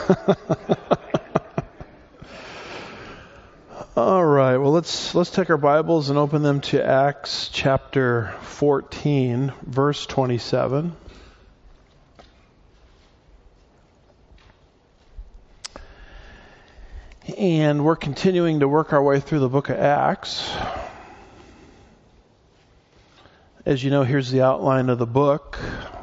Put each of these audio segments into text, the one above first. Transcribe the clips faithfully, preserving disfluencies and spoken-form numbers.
All right, well, let's let's take our Bibles and open them to Acts chapter fourteen, verse twenty-seven. And we're continuing to work our way through the book of Acts. As you know, here's the outline of the book,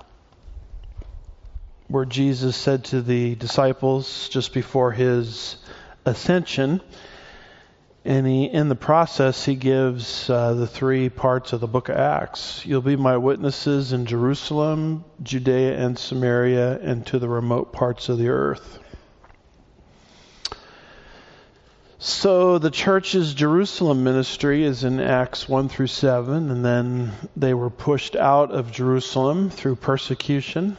where Jesus said to the disciples just before his ascension, and he, in the process, he gives uh, the three parts of the book of Acts. You'll be my witnesses in Jerusalem, Judea, and Samaria, and to the remote parts of the earth. So the church's Jerusalem ministry is in Acts one through seven, and then they were pushed out of Jerusalem through persecution,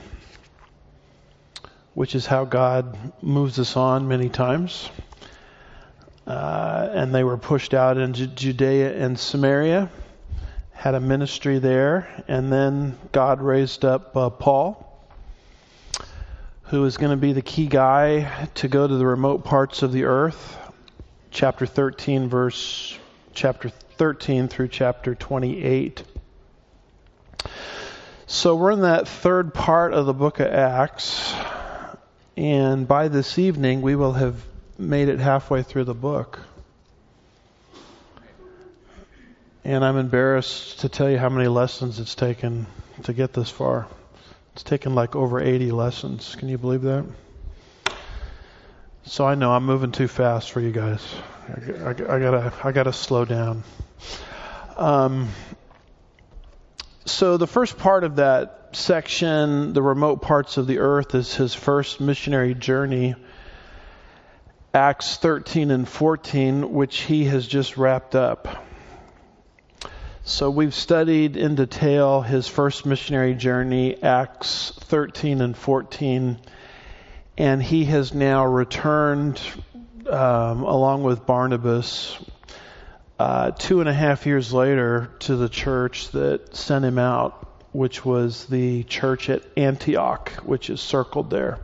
which is how God moves us on many times. Uh, and they were pushed out into Judea and Samaria, had a ministry there, and then God raised up uh, Paul, who is going to be the key guy to go to the remote parts of the earth. Chapter thirteen, verse chapter thirteen through chapter twenty-eight. So we're in that third part of the book of Acts, and by this evening we will have made it halfway through the book. And I'm embarrassed to tell you how many lessons it's taken to get this far. It's taken like over eighty lessons. Can you believe that? So I know I'm moving too fast for you guys. I, I, I gotta, I gotta slow down. Um, so the first part of that section, the remote parts of the earth, is his first missionary journey. Acts thirteen and fourteen, which he has just wrapped up. So we've studied in detail his first missionary journey, Acts thirteen and fourteen, and he has now returned um, along with Barnabas uh, two and a half years later to the church that sent him out, which was the church at Antioch, which is circled there.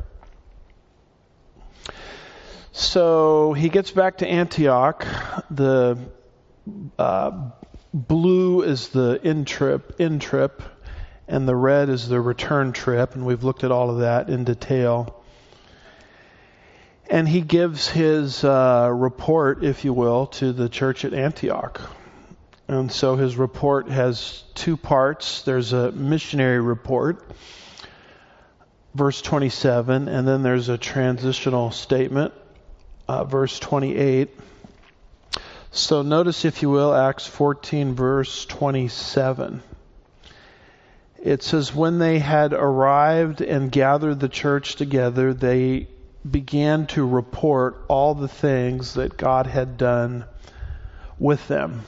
So he gets back to Antioch. The uh, blue is the in trip, in trip, and the red is the return trip, and we've looked at all of that in detail. And he gives his uh, report, if you will, to the church at Antioch. And so his report has two parts. There's a missionary report, verse twenty-seven, and then there's a transitional statement, Uh, verse twenty-eight. So notice, if you will, Acts fourteen, verse twenty-seven. It says, when they had arrived and gathered the church together, they began to report all the things that God had done with them.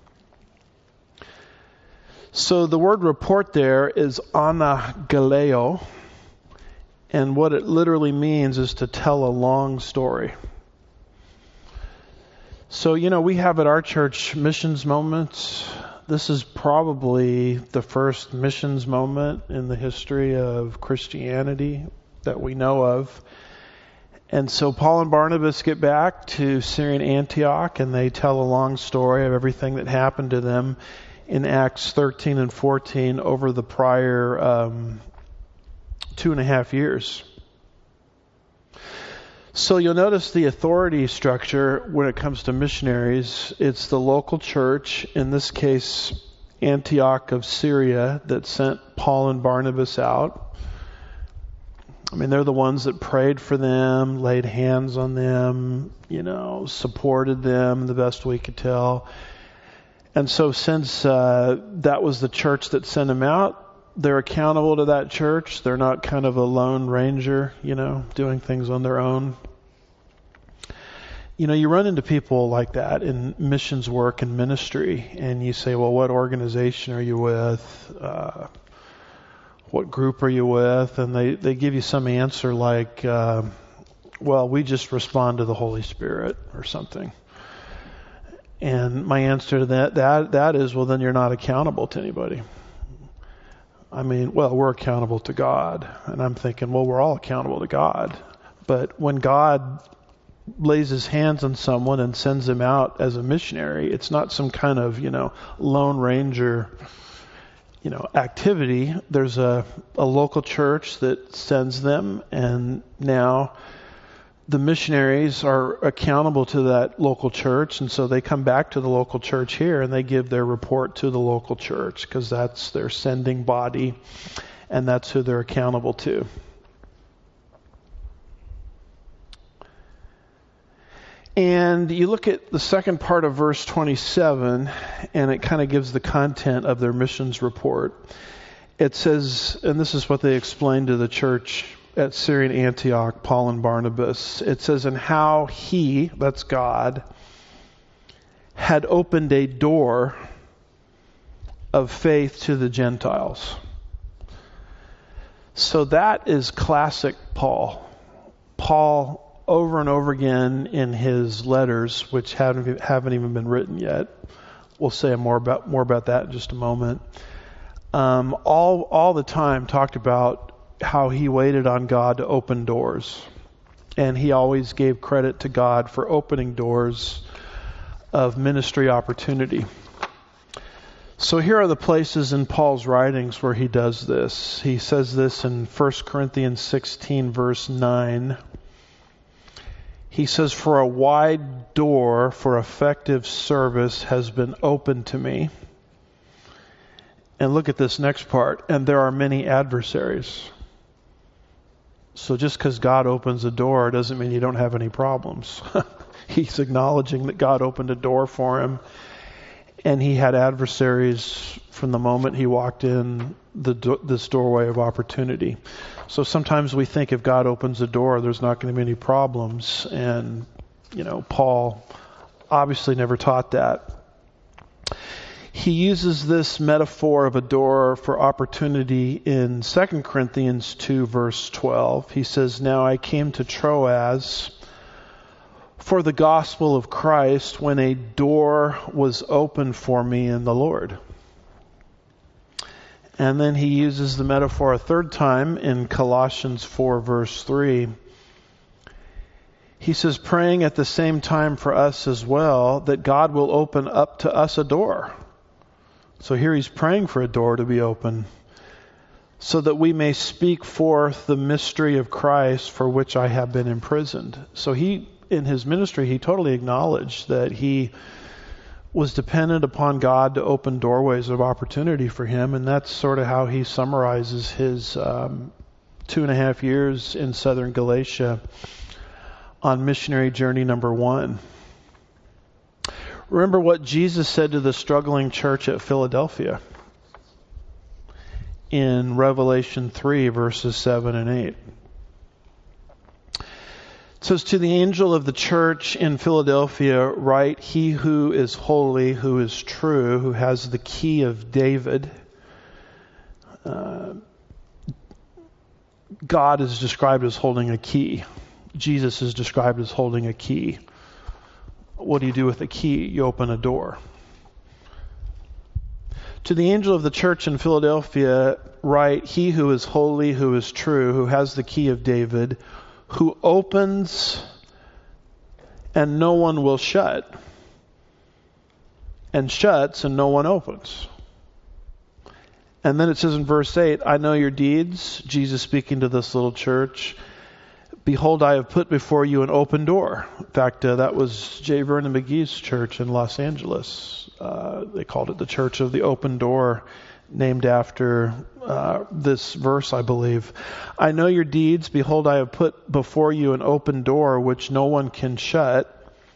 So the word report there is anagaleo, and what it literally means is to tell a long story. So, you know, we have at our church missions moments. This is probably the first missions moment in the history of Christianity that we know of. And so Paul and Barnabas get back to Syrian Antioch, and they tell a long story of everything that happened to them in Acts thirteen and fourteen over the prior um, two and a half years. So you'll notice the authority structure when it comes to missionaries. It's the local church, in this case Antioch of Syria, that sent Paul and Barnabas out. I mean, they're the ones that prayed for them, laid hands on them, you know, supported them the best we could tell. And so since uh, that was the church that sent them out, they're accountable to that church. They're not kind of a lone ranger, you know, doing things on their own. You know, you run into people like that in missions work and ministry, and you say, well, what organization are you with? Uh, what group are you with? And they, they give you some answer like, uh, well, we just respond to the Holy Spirit or something. And my answer to that, that, that is, well, then you're not accountable to anybody. I mean, well, we're accountable to God. And I'm thinking, well, we're all accountable to God. But when God lays his hands on someone and sends him out as a missionary, it's not some kind of, you know, Lone Ranger, you know, activity. There's a, a local church that sends them, and now the missionaries are accountable to that local church, and so they come back to the local church here and they give their report to the local church because that's their sending body and that's who they're accountable to. And you look at the second part of verse twenty-seven, and it kind of gives the content of their missions report. It says, and this is what they explained to the church at Syrian Antioch, Paul and Barnabas. It says, and how he, that's God, had opened a door of faith to the Gentiles. So that is classic Paul. Paul, over and over again in his letters, which haven't haven't even been written yet. We'll say more about more about that in just a moment. Um, all all the time talked about how he waited on God to open doors, and he always gave credit to God for opening doors of ministry opportunity. So here are the places in Paul's writings where he does this. He says this in First Corinthians sixteen, verse nine. He says, for a wide door for effective service has been opened to me. And look at this next part. And there are many adversaries. So just because God opens a door doesn't mean you don't have any problems. He's acknowledging that God opened a door for him. And he had adversaries from the moment he walked in the do- this doorway of opportunity. So sometimes we think if God opens a door, there's not going to be any problems. And, you know, Paul obviously never taught that. He uses this metaphor of a door for opportunity in Second Corinthians two, verse twelve. He says, now I came to Troas for the gospel of Christ when a door was opened for me in the Lord. And then he uses the metaphor a third time in Colossians four, verse three. He says, praying at the same time for us as well, that God will open up to us a door. So here he's praying for a door to be open, so that we may speak forth the mystery of Christ for which I have been imprisoned. So he, in his ministry, he totally acknowledged that he was dependent upon God to open doorways of opportunity for him, and that's sort of how he summarizes his um, two and a half years in southern Galatia on missionary journey number one. Remember what Jesus said to the struggling church at Philadelphia in Revelation three, verses seven and eight. It says, to the angel of the church in Philadelphia, write, he who is holy, who is true, who has the key of David. Uh, God is described as holding a key. Jesus is described as holding a key. What do you do with a key? You open a door. To the angel of the church in Philadelphia, write, he who is holy, who is true, who has the key of David, who opens and no one will shut, and shuts and no one opens. And then it says in verse eight, I know your deeds, Jesus speaking to this little church. Behold, I have put before you an open door. In fact, uh, that was J. Vernon McGee's church in Los Angeles. Uh, they called it the Church of the Open Door, named after uh, this verse, I believe. I know your deeds. Behold, I have put before you an open door which no one can shut,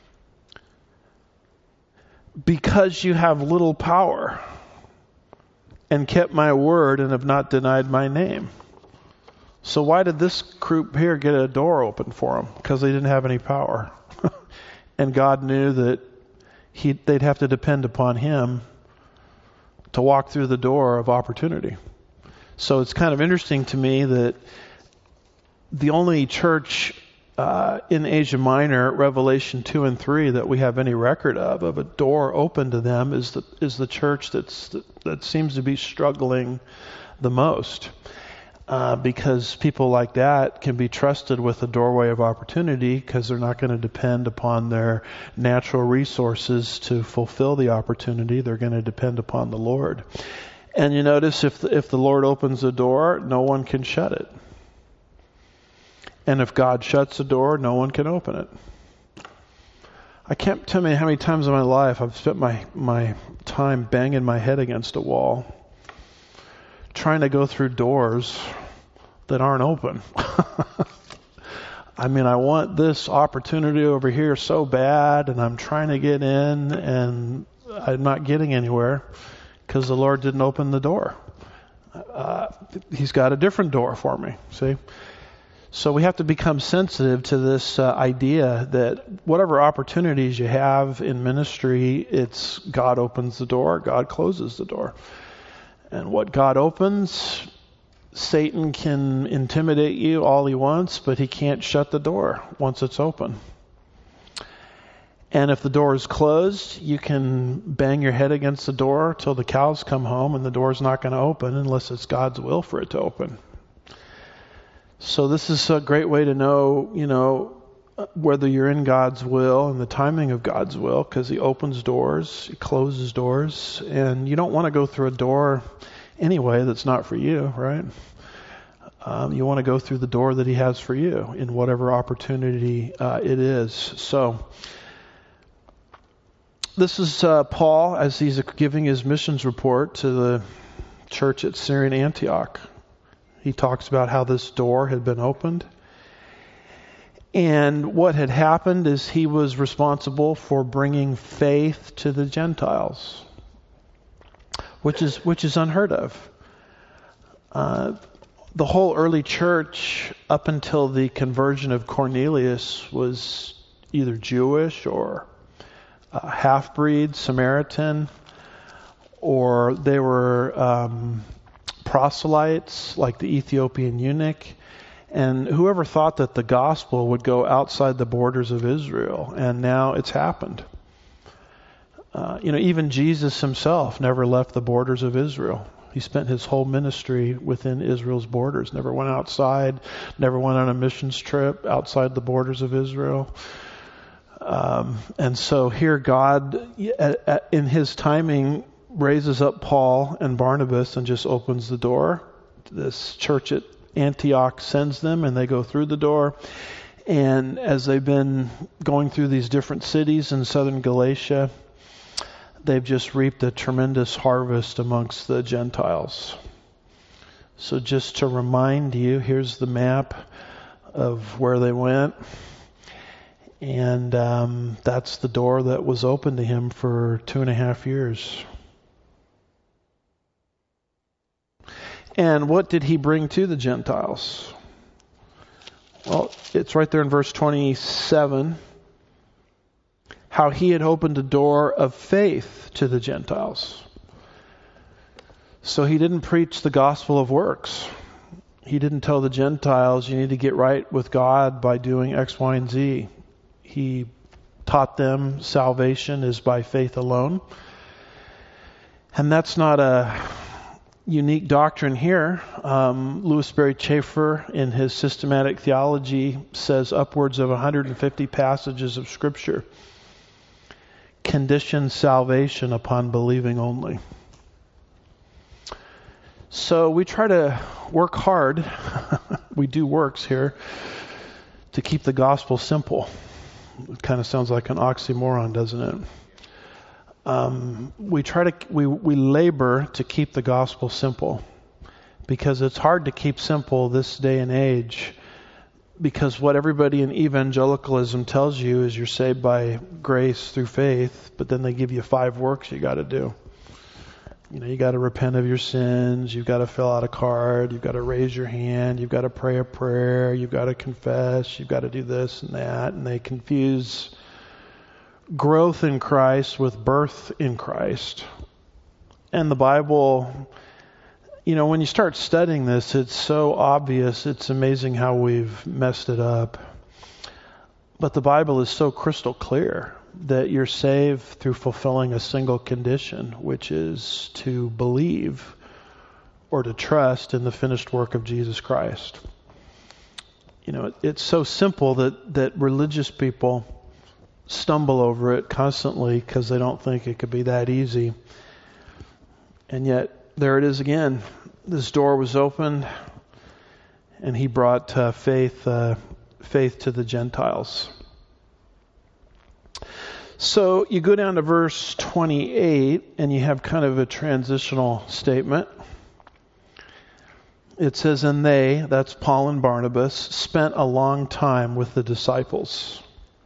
because you have little power and kept my word and have not denied my name. So why did this group here get a door open for them? Because they didn't have any power. And God knew that he, they'd have to depend upon him to walk through the door of opportunity. So it's kind of interesting to me that the only church uh, in Asia Minor, Revelation two and three, that we have any record of, of a door open to them, is the is the church that's that seems to be struggling the most. Uh, because people like that can be trusted with a doorway of opportunity because they're not going to depend upon their natural resources to fulfill the opportunity. They're going to depend upon the Lord. And you notice if the, if the Lord opens the door, no one can shut it. And if God shuts the door, no one can open it. I can't tell you how many times in my life I've spent my, my time banging my head against a wall, trying to go through doors that aren't open. I mean, I want this opportunity over here so bad, and I'm trying to get in, and I'm not getting anywhere because the Lord didn't open the door. Uh, he's got a different door for me, see? So we have to become sensitive to this uh, idea that whatever opportunities you have in ministry, it's God opens the door, God closes the door. And what God opens, Satan can intimidate you all he wants, but he can't shut the door once it's open. And if the door is closed, you can bang your head against the door till the cows come home, and the door's not going to open unless it's God's will for it to open. So this is a great way to know, you know, whether you're in God's will and the timing of God's will, because he opens doors, he closes doors, and you don't want to go through a door anyway that's not for you, right? Um, you want to go through the door that he has for you in whatever opportunity uh, it is. So this is uh, Paul as he's giving his missions report to the church at Syrian Antioch. He talks about how this door had been opened. And what had happened is he was responsible for bringing faith to the Gentiles, which is which is unheard of. Uh, the whole early church, up until the conversion of Cornelius, was either Jewish or uh, half-breed, Samaritan, or they were um, proselytes, like the Ethiopian eunuch. And whoever thought that the gospel would go outside the borders of Israel, and now it's happened. Uh, you know, even Jesus himself never left the borders of Israel. He spent his whole ministry within Israel's borders, never went outside, never went on a missions trip outside the borders of Israel. Um, and so here God, in his timing, raises up Paul and Barnabas and just opens the door. This church at Antioch sends them, and they go through the door. And as they've been going through these different cities in southern Galatia, they've just reaped a tremendous harvest amongst the Gentiles. So just to remind you, here's the map of where they went. And um, that's the door that was open to him for two and a half years. And what did he bring to the Gentiles? Well, it's right there in verse twenty-seven. How he had opened a door of faith to the Gentiles. So he didn't preach the gospel of works. He didn't tell the Gentiles you need to get right with God by doing X, Y, and Z. He taught them salvation is by faith alone. And that's not a unique doctrine here. Um, Louis Berry Chafer, in his systematic theology, says upwards of one hundred fifty passages of Scripture condition salvation upon believing only. So we try to work hard, we do works here, to keep the gospel simple. It kind of sounds like an oxymoron, doesn't it? Um, we try to we we labor to keep the gospel simple, because it's hard to keep simple this day and age, because what everybody in evangelicalism tells you is you're saved by grace through faith, but then they give you five works you got to do. You know, you got to repent of your sins, you've got to fill out a card, you've got to raise your hand, you've got to pray a prayer, you've got to confess, you've got to do this and that, and they confuse growth in Christ with birth in Christ. And the Bible, you know, when you start studying this, it's so obvious. It's amazing how we've messed it up. But the Bible is so crystal clear that you're saved through fulfilling a single condition, which is to believe or to trust in the finished work of Jesus Christ. You know, it, it's so simple that, that religious people stumble over it constantly because they don't think it could be that easy. And yet, there it is again. This door was opened, and he brought uh, faith, uh, faith to the Gentiles. So you go down to verse twenty-eight, and you have kind of a transitional statement. It says, and they, that's Paul and Barnabas, spent a long time with the disciples.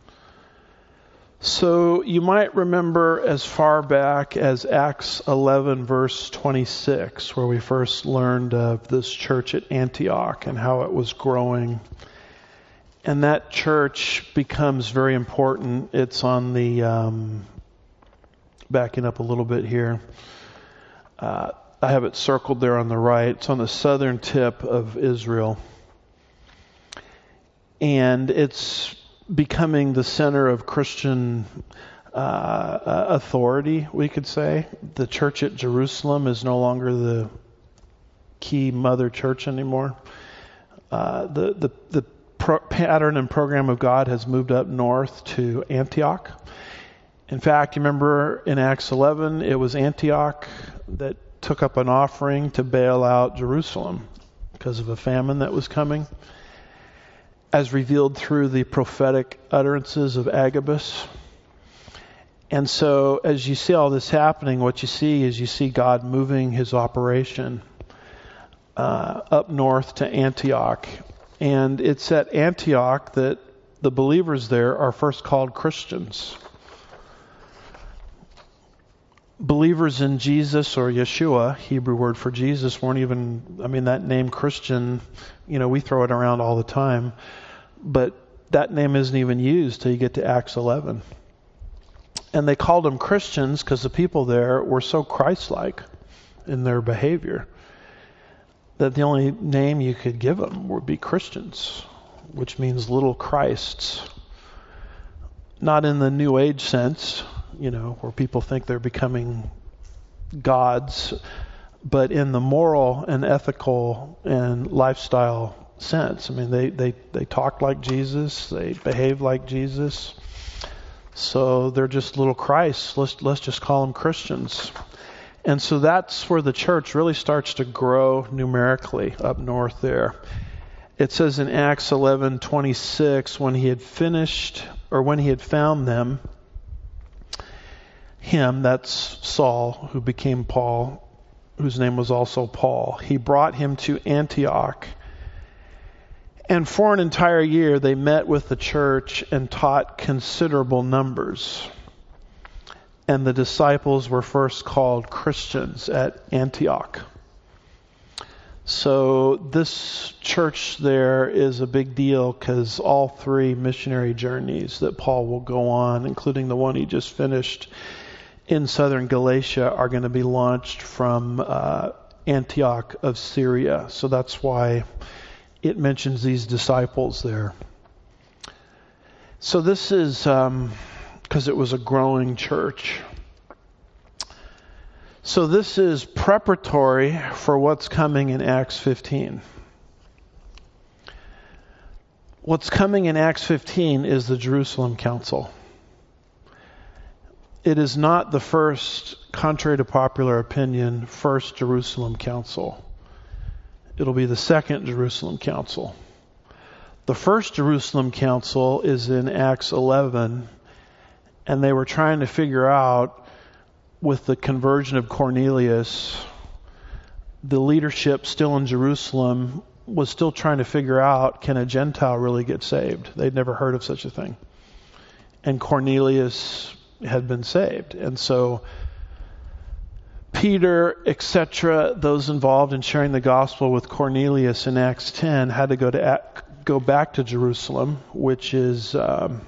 So you might remember as far back as Acts eleven, verse twenty-six, where we first learned of this church at Antioch and how it was growing. And that church becomes very important. It's on the, um, backing up a little bit here. Uh, I have it circled there on the right. It's on the southern tip of Israel. And it's becoming the center of Christian uh, authority, we could say. The church at Jerusalem is no longer the key mother church anymore. Uh, the, the, the pro- pattern and program of God has moved up north to Antioch. In fact, you remember in Acts eleven, it was Antioch that took up an offering to bail out Jerusalem because of a famine that was coming, as revealed through the prophetic utterances of Agabus. And so as you see all this happening, what you see is you see God moving his operation uh, up north to Antioch. And it's at Antioch that the believers there are first called Christians. Believers in Jesus or Yeshua, Hebrew word for Jesus, weren't even, I mean, that name Christian, you know, we throw it around all the time, but that name isn't even used till you get to Acts eleven. And they called them Christians because the people there were so Christ-like in their behavior that the only name you could give them would be Christians, which means little Christs. Not in the New Age sense, you know, where people think they're becoming gods, but in the moral and ethical and lifestyle sense. I mean, they, they, they talk like Jesus, they behave like Jesus, so they're just little Christs. Let's, let's just call them Christians. And so that's where the church really starts to grow numerically up north there. It says in Acts eleven twenty-six, when he had finished, or when he had found them, him, that's Saul, who became Paul, whose name was also Paul, he brought him to Antioch. And for an entire year, they met with the church and taught considerable numbers. And the disciples were first called Christians at Antioch. So this church there is a big deal because all three missionary journeys that Paul will go on, including the one he just finished in southern Galatia, are going to be launched from uh, Antioch of Syria. So that's why it mentions these disciples there. So this is um, because it was a growing church. So this is preparatory for what's coming in Acts fifteen. What's coming in Acts fifteen is the Jerusalem Council. It is not the first, contrary to popular opinion, first Jerusalem Council. It'll be the second Jerusalem Council. The first Jerusalem Council is in Acts eleven, and they were trying to figure out, with the conversion of Cornelius, the leadership still in Jerusalem was still trying to figure out, can a Gentile really get saved? They'd never heard of such a thing. And Cornelius had been saved. And so Peter, et cetera, those involved in sharing the gospel with Cornelius in Acts ten had to go to go back to Jerusalem, which is um,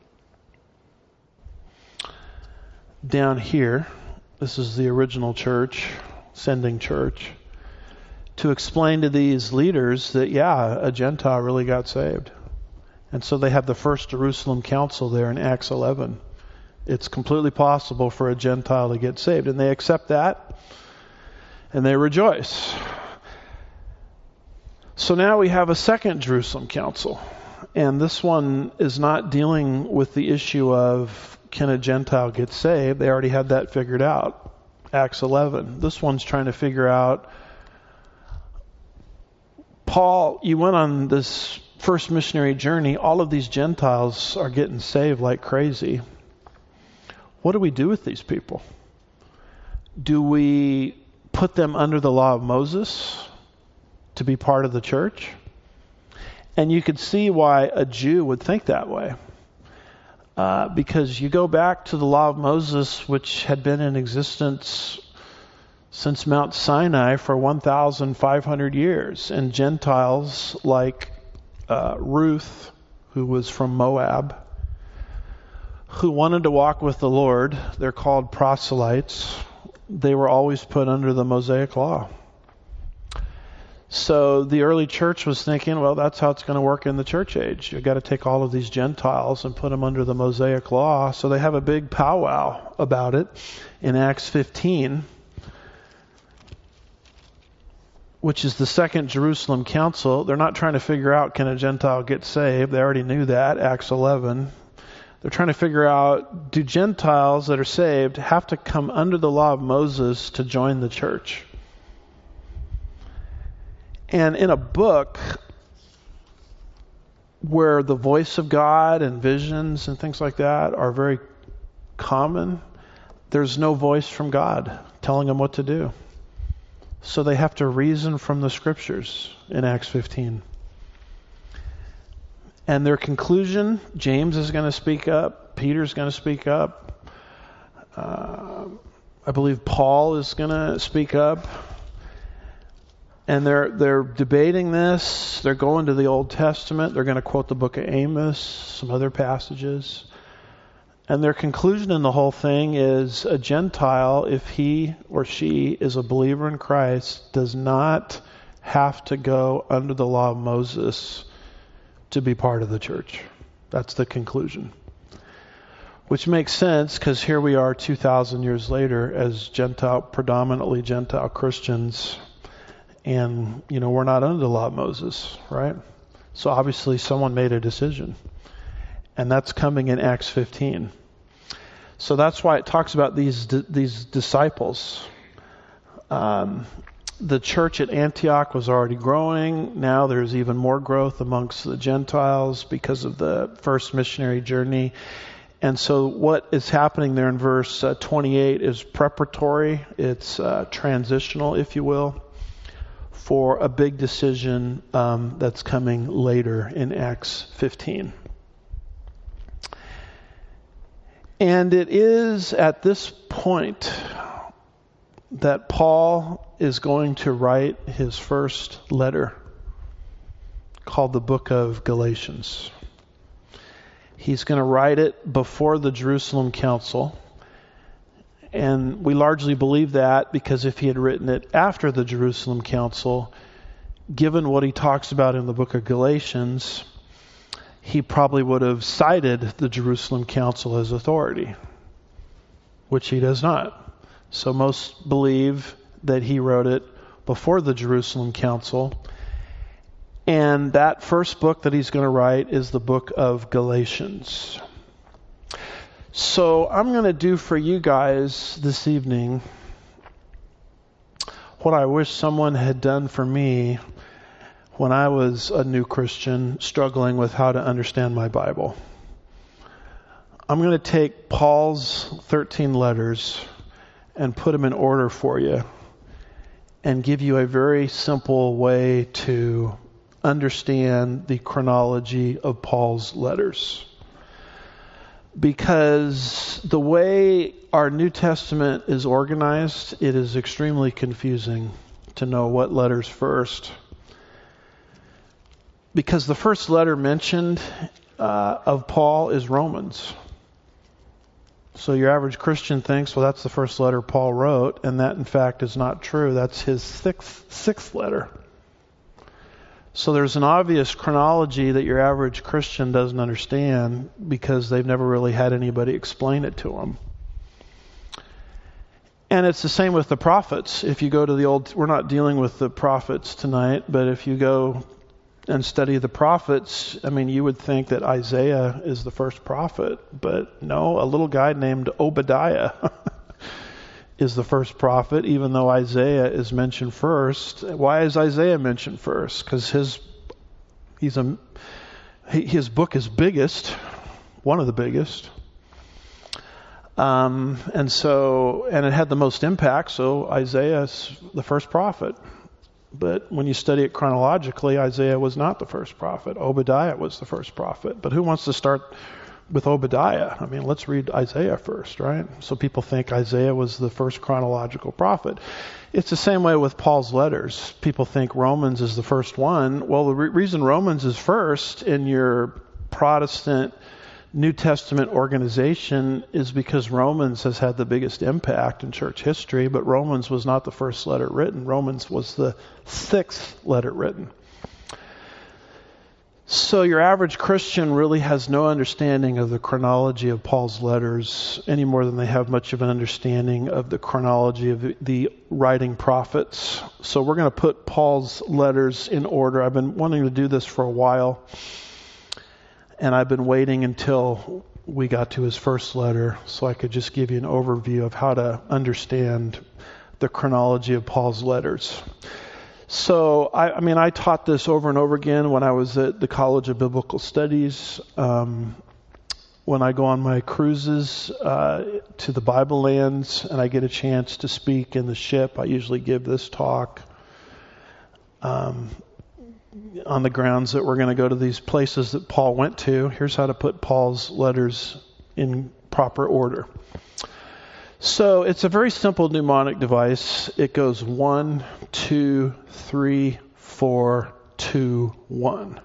down here. This is the original church, sending church, to explain to these leaders that, yeah, a Gentile really got saved. And so they have the first Jerusalem Council there in Acts eleven. It's completely possible for a Gentile to get saved. And they accept that, and they rejoice. So now we have a second Jerusalem council. And this one is not dealing with the issue of can a Gentile get saved? They already had that figured out. Acts eleven. This one's trying to figure out, Paul, you went on this first missionary journey. All of these Gentiles are getting saved like crazy. What do we do with these people? Do we put them under the law of Moses to be part of the church? And you could see why a Jew would think that way. Uh, because you go back to the law of Moses, which had been in existence since Mount Sinai for one thousand five hundred years. And Gentiles like uh, Ruth, who was from Moab, who wanted to walk with the Lord, they're called proselytes, they were always put under the Mosaic law. So the early church was thinking, well, that's how it's going to work in the church age. You've got to take all of these Gentiles and put them under the Mosaic law. So they have a big powwow about it in Acts fifteen, which is the second Jerusalem council. They're not trying to figure out, can a Gentile get saved? They already knew that, Acts eleven. They're trying to figure out, do Gentiles that are saved have to come under the law of Moses to join the church? And in a book where the voice of God and visions and things like that are very common, there's no voice from God telling them what to do. So they have to reason from the scriptures in Acts fifteen. And their conclusion, James is going to speak up, Peter's going to speak up, uh, I believe Paul is going to speak up. And they're they're debating this. They're going to the Old Testament. They're going to quote the book of Amos, some other passages. And their conclusion in the whole thing is a Gentile, if he or she is a believer in Christ, does not have to go under the law of Moses to be part of the church. That's the conclusion. Which makes sense because here we are two thousand years later as Gentile, predominantly Gentile Christians. And, you know, we're not under the law of Moses, right? So obviously someone made a decision. And that's coming in Acts fifteen. So that's why it talks about these these disciples. Um, the church at Antioch was already growing. Now there's even more growth amongst the Gentiles because of the first missionary journey. And so what is happening there in verse uh, twenty-eight is preparatory. It's uh, transitional, if you will, for a big decision um, that's coming later in Acts fifteen. And it is at this point that Paul is going to write his first letter called the book of Galatians. He's going to write it before the Jerusalem Council. And we largely believe that because if he had written it after the Jerusalem Council, given what he talks about in the book of Galatians, he probably would have cited the Jerusalem Council as authority, which he does not. So most believe that he wrote it before the Jerusalem Council. And that first book that he's going to write is the book of Galatians. So I'm going to do for you guys this evening what I wish someone had done for me when I was a new Christian struggling with how to understand my Bible. I'm going to take Paul's thirteen letters and put them in order for you and give you a very simple way to understand the chronology of Paul's letters. Because the way our New Testament is organized, it is extremely confusing to know what letters first. Because the first letter mentioned uh, of Paul is Romans. So your average Christian thinks, well, that's the first letter Paul wrote, and that in fact is not true. That's his sixth, sixth letter. So there's an obvious chronology that your average Christian doesn't understand because they've never really had anybody explain it to them. And it's the same with the prophets. If you go to the old, we're not dealing with the prophets tonight, but if you go and study the prophets, I mean, you would think that Isaiah is the first prophet, but no, a little guy named Obadiah is the first prophet, even though Isaiah is mentioned first. Why is Isaiah mentioned first? Because his he's a his book is biggest, one of the biggest. Um, and so, and it had the most impact, so Isaiah's the first prophet. But when you study it chronologically, Isaiah was not the first prophet. Obadiah was the first prophet. But who wants to start with Obadiah? I mean, let's read Isaiah first, right? So people think Isaiah was the first chronological prophet. It's the same way with Paul's letters. People think Romans is the first one. Well, the re- reason Romans is first in your Protestant New Testament organization is because Romans has had the biggest impact in church history, but Romans was not the first letter written. Romans was the sixth letter written. So your average Christian really has no understanding of the chronology of Paul's letters any more than they have much of an understanding of the chronology of the writing prophets. So we're going to put Paul's letters in order. I've been wanting to do this for a while. And I've been waiting until we got to his first letter so I could just give you an overview of how to understand the chronology of Paul's letters. So, I, I mean, I taught this over and over again when I was at the College of Biblical Studies. Um, when I go on my cruises uh, to the Bible lands and I get a chance to speak in the ship, I usually give this talk. Um, on the grounds that we're going to go to these places that Paul went to. Here's how to put Paul's letters in proper order. So it's a very simple mnemonic device. It goes one, two, three, four, two, one.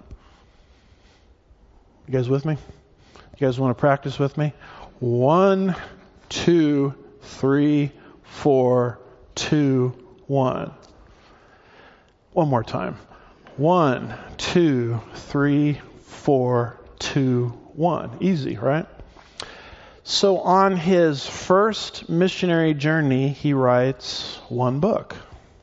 You guys with me? You guys want to practice with me? One, two, three, four, two, one. One more time. One, two, three, four, two, one. Easy, right? So on his first missionary journey, he writes one book.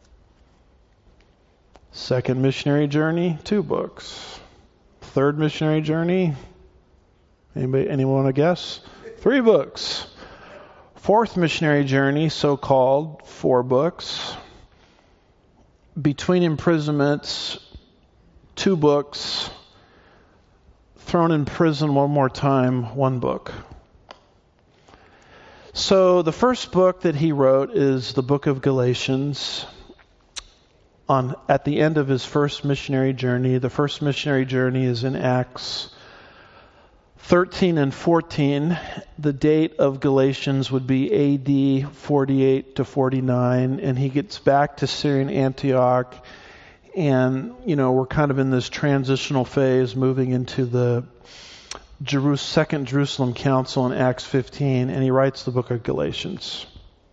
Second missionary journey, two books. Third missionary journey, anybody, anyone want to guess? Three books. Fourth missionary journey, so-called, four books. Between imprisonments, two books. Thrown in prison one more time, one book. So the first book that he wrote is the book of Galatians. On at the end of his first missionary journey, the first missionary journey is in Acts thirteen and fourteen. The date of Galatians would be A D forty-eight to forty-nine, and he gets back to Syrian Antioch. And, you know, we're kind of in this transitional phase moving into the Jerus- Second Jerusalem Council in Acts fifteen, and he writes the book of Galatians.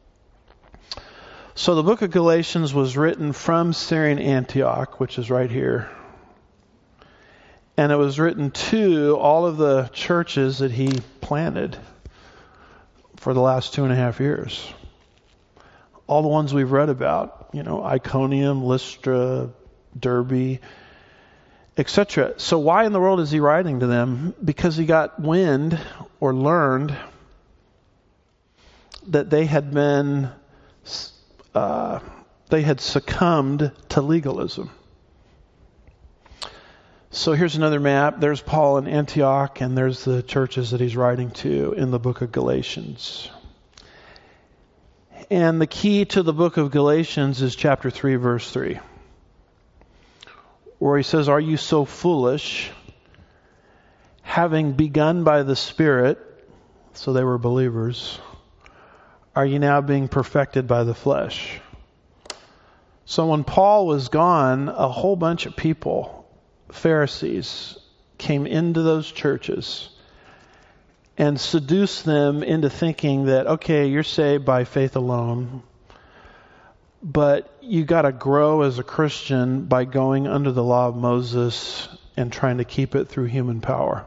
So the book of Galatians was written from Syrian Antioch, which is right here. And it was written to all of the churches that he planted for the last two and a half years. All the ones we've read about, you know, Iconium, Lystra, Derbe, et cetera. So why in the world is he writing to them? Because he got wind or learned that they had been, uh, they had succumbed to legalism. So here's another map. There's Paul in Antioch, and there's the churches that he's writing to in the book of Galatians. And the key to the book of Galatians is chapter three, verse three. Where he says, "Are you so foolish, having begun by the Spirit," so they were believers, "are you now being perfected by the flesh?" So when Paul was gone, a whole bunch of people, Pharisees, came into those churches and seduced them into thinking that, okay, you're saved by faith alone, but you got to grow as a Christian by going under the law of Moses and trying to keep it through human power.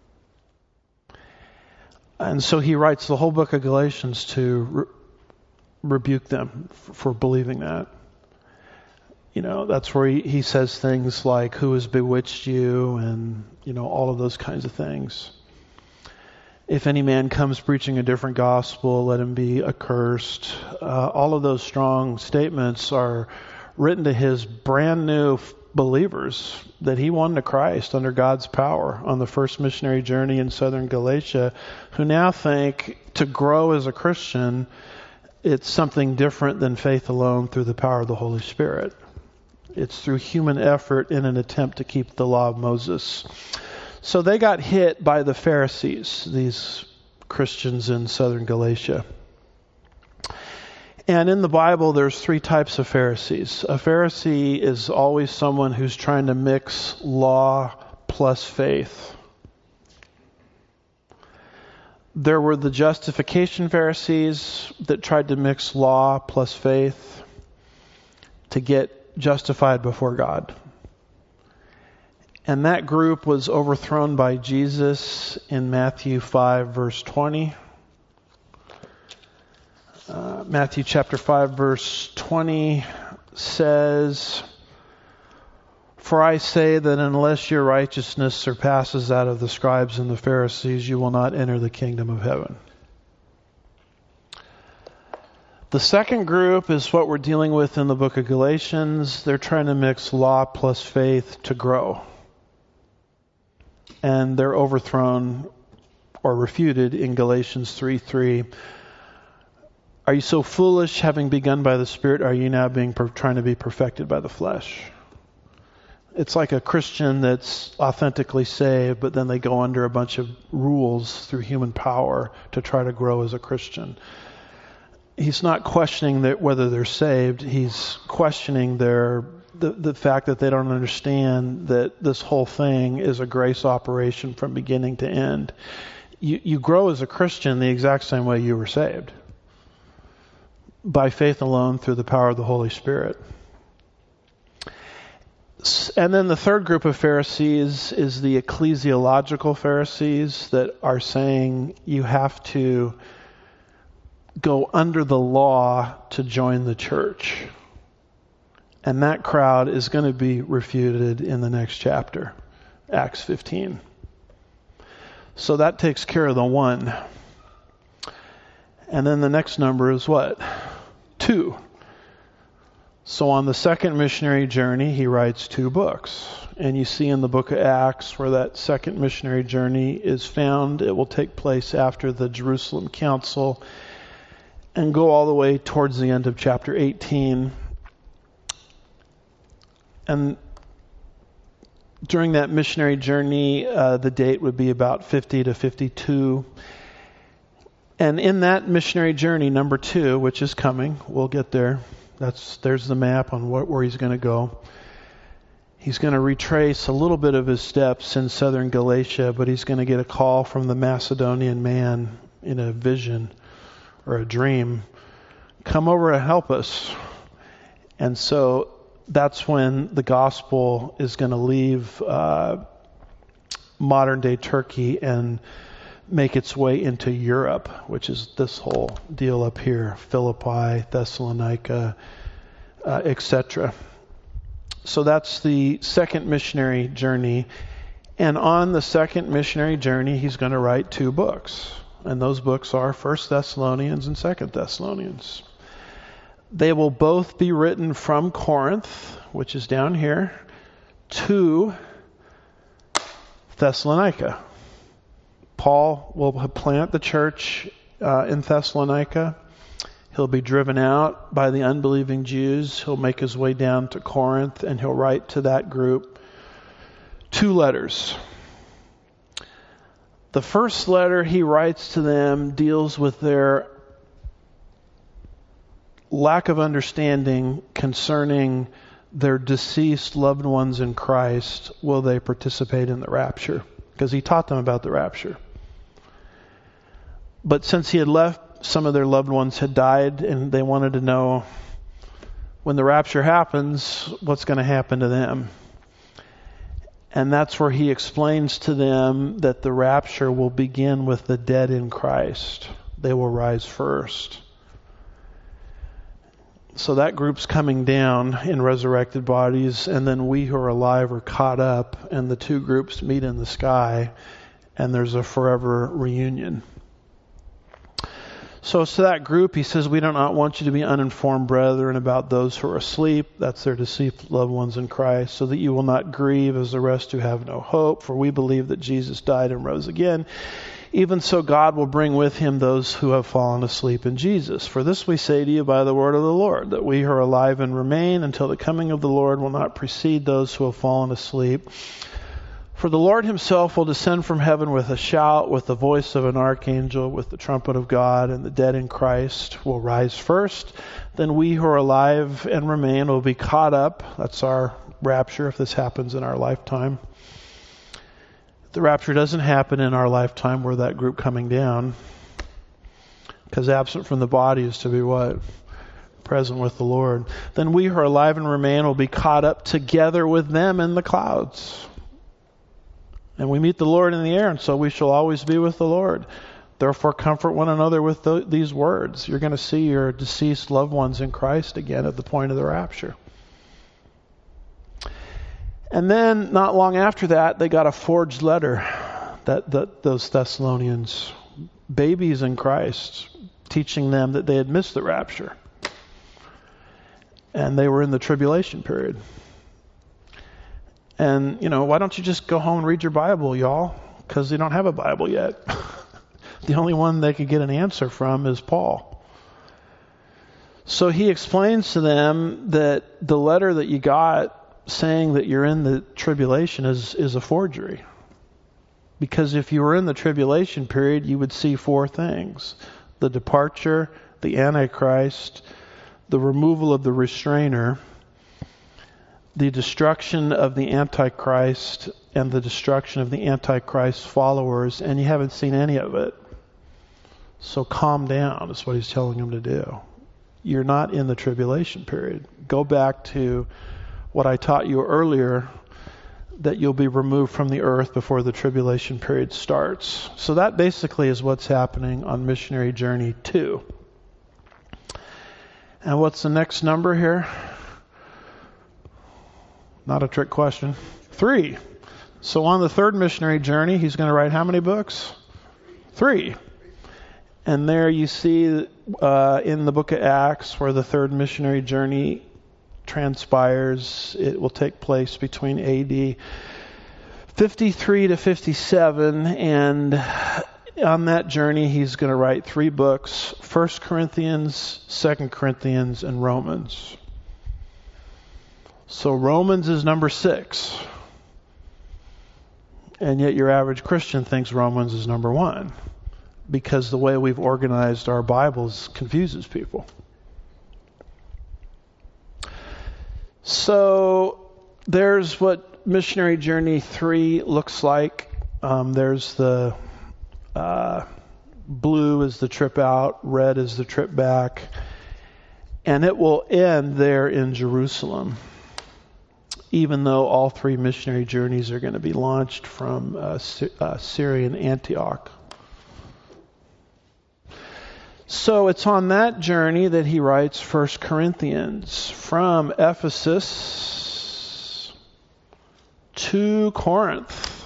And so he writes the whole book of Galatians to re- rebuke them f- for believing that. You know, that's where he, he says things like, who has bewitched you, and, you know, all of those kinds of things. If any man comes preaching a different gospel, let him be accursed. Uh, all of those strong statements are written to his brand new f- believers that he won to Christ under God's power on the first missionary journey in southern Galatia, who now think to grow as a Christian, it's something different than faith alone through the power of the Holy Spirit. It's through human effort in an attempt to keep the law of Moses. So they got hit by the Pharisees, these Christians in southern Galatia. And in the Bible, there's three types of Pharisees. A Pharisee is always someone who's trying to mix law plus faith. There were the justification Pharisees that tried to mix law plus faith to get justified before God. And that group was overthrown by Jesus in Matthew five, verse twenty. Uh, Matthew chapter five, verse twenty says, "For I say that unless your righteousness surpasses that of the scribes and the Pharisees, you will not enter the kingdom of heaven." The second group is what we're dealing with in the book of Galatians. They're trying to mix law plus faith to grow. And they're overthrown or refuted in Galatians three three. "Are you so foolish, having begun by the Spirit, are you now being per- trying to be perfected by the flesh?" It's like a Christian that's authentically saved, but then they go under a bunch of rules through human power to try to grow as a Christian. He's not questioning that whether they're saved. He's questioning their the, the fact that they don't understand that this whole thing is a grace operation from beginning to end. You, you grow as a Christian the exact same way you were saved. By faith alone, through the power of the Holy Spirit. And then the third group of Pharisees is the ecclesiological Pharisees that are saying you have to go under the law to join the church. And that crowd is going to be refuted in the next chapter, Acts fifteen. So that takes care of the one. And then the next number is what? Two. So on the second missionary journey, he writes two books. And you see in the book of Acts where that second missionary journey is found. It will take place after the Jerusalem Council and go all the way towards the end of chapter eighteen. And during that missionary journey, uh, the date would be about fifty to fifty-two. And in that missionary journey, number two, which is coming, we'll get there. That's there's the map on what, where he's going to go. He's going to retrace a little bit of his steps in southern Galatia, but he's going to get a call from the Macedonian man in a vision or a dream. Come over and help us. And so that's when the gospel is going to leave uh, modern day Turkey and make its way into Europe, which is this whole deal up here, Philippi, Thessalonica, uh, et cetera. So that's the second missionary journey. And on the second missionary journey, he's going to write two books. And those books are First Thessalonians and Second Thessalonians. They will both be written from Corinth, which is down here, to Thessalonica. Paul will plant the church uh, in Thessalonica. He'll be driven out by the unbelieving Jews. He'll make his way down to Corinth, and he'll write to that group two letters. The first letter he writes to them deals with their lack of understanding concerning their deceased loved ones in Christ. Will they participate in the rapture? Because he taught them about the rapture. But since he had left, some of their loved ones had died, and they wanted to know, when the rapture happens, what's going to happen to them? And that's where he explains to them that the rapture will begin with the dead in Christ. They will rise first. So that group's coming down in resurrected bodies, and then we who are alive are caught up, and the two groups meet in the sky, and there's a forever reunion. So to that group, he says, we do not want you to be uninformed, brethren, about those who are asleep. That's their deceased loved ones in Christ, so that you will not grieve as the rest who have no hope. For we believe that Jesus died and rose again. Even so, God will bring with him those who have fallen asleep in Jesus. For this we say to you by the word of the Lord, that we who are alive and remain until the coming of the Lord will not precede those who have fallen asleep. For the Lord himself will descend from heaven with a shout, with the voice of an archangel, with the trumpet of God, and the dead in Christ will rise first. Then we who are alive and remain will be caught up. That's our rapture, if this happens in our lifetime. The rapture doesn't happen in our lifetime. We're that group coming down. Because absent from the body is to be what? Present with the Lord. Then we who are alive and remain will be caught up together with them in the clouds. And we meet the Lord in the air, and so we shall always be with the Lord. Therefore comfort one another with th- these words. You're going to see your deceased loved ones in Christ again at the point of the rapture. And then, not long after that, they got a forged letter, that, that those Thessalonians, babies in Christ, teaching them that they had missed the rapture. And they were in the tribulation period. And, you know, why don't you just go home and read your Bible, y'all? Because they don't have a Bible yet. The only one they could get an answer from is Paul. So he explains to them that the letter that you got saying that you're in the tribulation is, is a forgery. Because if you were in the tribulation period, you would see four things. The departure, the Antichrist, the removal of the restrainer, the destruction of the Antichrist, and the destruction of the Antichrist followers, and you haven't seen any of it. So calm down is what he's telling them to do. You're not in the tribulation period. Go back to what I taught you earlier, that you'll be removed from the earth before the tribulation period starts. So that basically is what's happening on Missionary Journey two. And what's the next number here? Not a trick question. Three. So on the third missionary journey, he's going to write how many books? Three. And there you see uh, in the book of Acts where the third missionary journey transpires. It will take place between A D fifty-three to fifty-seven, and on that journey he's going to write three books: First Corinthians, Second Corinthians, and Romans. So Romans is number six, and yet your average Christian thinks Romans is number one, because the way we've organized our Bibles confuses people. So there's what Missionary Journey three looks like. Um, there's the uh, blue is the trip out, red is the trip back, and it will end there in Jerusalem, even though all three missionary journeys are going to be launched from uh, Sy- uh, Syrian Antioch. So it's on that journey that he writes First Corinthians, from Ephesus to Corinth.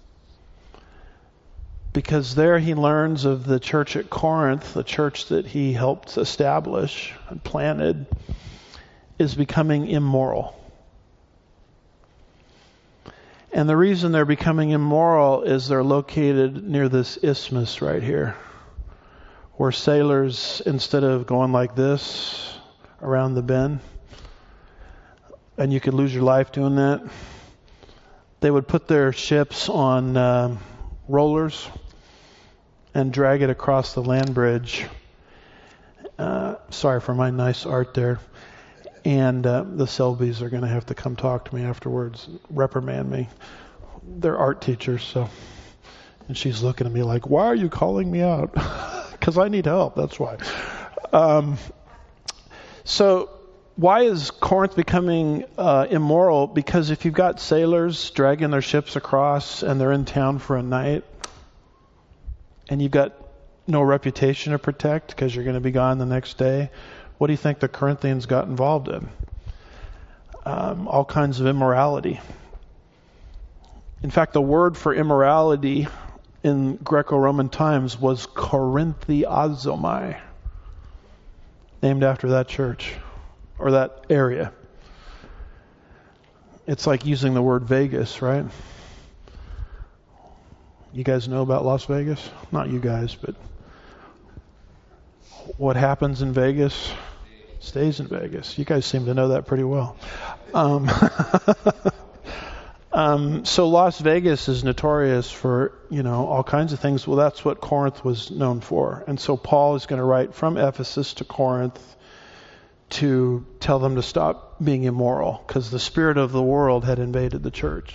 Because there he learns of the church at Corinth, the church that he helped establish and planted, is becoming immoral. And the reason they're becoming immoral is they're located near this isthmus right here, where sailors, instead of going like this around the bend, and you could lose your life doing that, they would put their ships on uh, rollers and drag it across the land bridge. Uh, sorry for my nice art there. And uh, the Selby's are going to have to come talk to me afterwards, reprimand me. They're art teachers, so. And she's looking at me like, why are you calling me out? Because I need help, that's why. Um, so why is Corinth becoming uh, immoral? Because if you've got sailors dragging their ships across and they're in town for a night, and you've got no reputation to protect because you're going to be gone the next day, What do you think the Corinthians got involved in? Um, all kinds of immorality. In fact, the word for immorality in Greco-Roman times was Korinthiazomai, named after that church or that area. It's like using the word Vegas, right? You guys know about Las Vegas? Not you guys, but what happens in Vegas stays in Vegas. You guys seem to know that pretty well. Um, um, so Las Vegas is notorious for, you know, all kinds of things. Well, that's what Corinth was known for. And so Paul is going to write from Ephesus to Corinth to tell them to stop being immoral because the spirit of the world had invaded the church.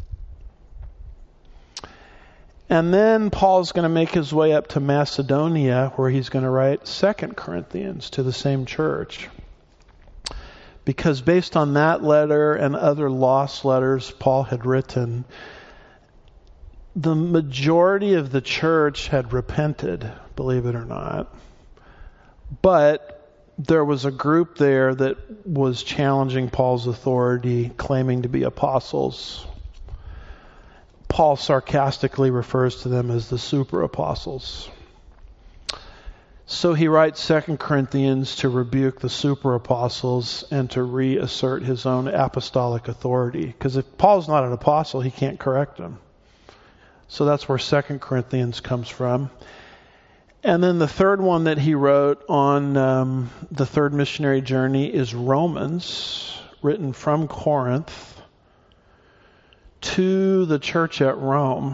And then Paul's going to make his way up to Macedonia, where he's going to write Second Corinthians to the same church. Because based on that letter and other lost letters Paul had written, the majority of the church had repented, believe it or not. But there was a group there that was challenging Paul's authority, claiming to be apostles. Paul sarcastically refers to them as the super apostles. So he writes Second Corinthians to rebuke the super apostles and to reassert his own apostolic authority. Because if Paul's not an apostle, he can't correct them. So that's where Second Corinthians comes from. And then the third one that he wrote on um, the third missionary journey is Romans, written from Corinth to the church at Rome.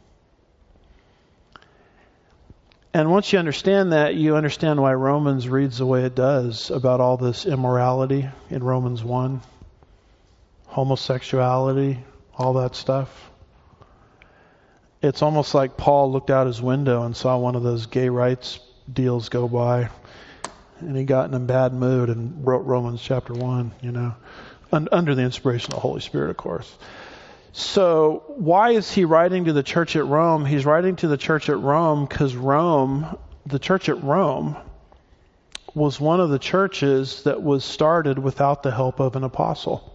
And once you understand that, you understand why Romans reads the way it does about all this immorality in Romans one, homosexuality, all that stuff. It's almost like Paul looked out his window and saw one of those gay rights deals go by, and he got in a bad mood and wrote Romans chapter one, you know, un- under the inspiration of the Holy Spirit, of course. So why is he writing to the church at Rome? He's writing to the church at Rome because Rome, the church at Rome, was one of the churches that was started without the help of an apostle.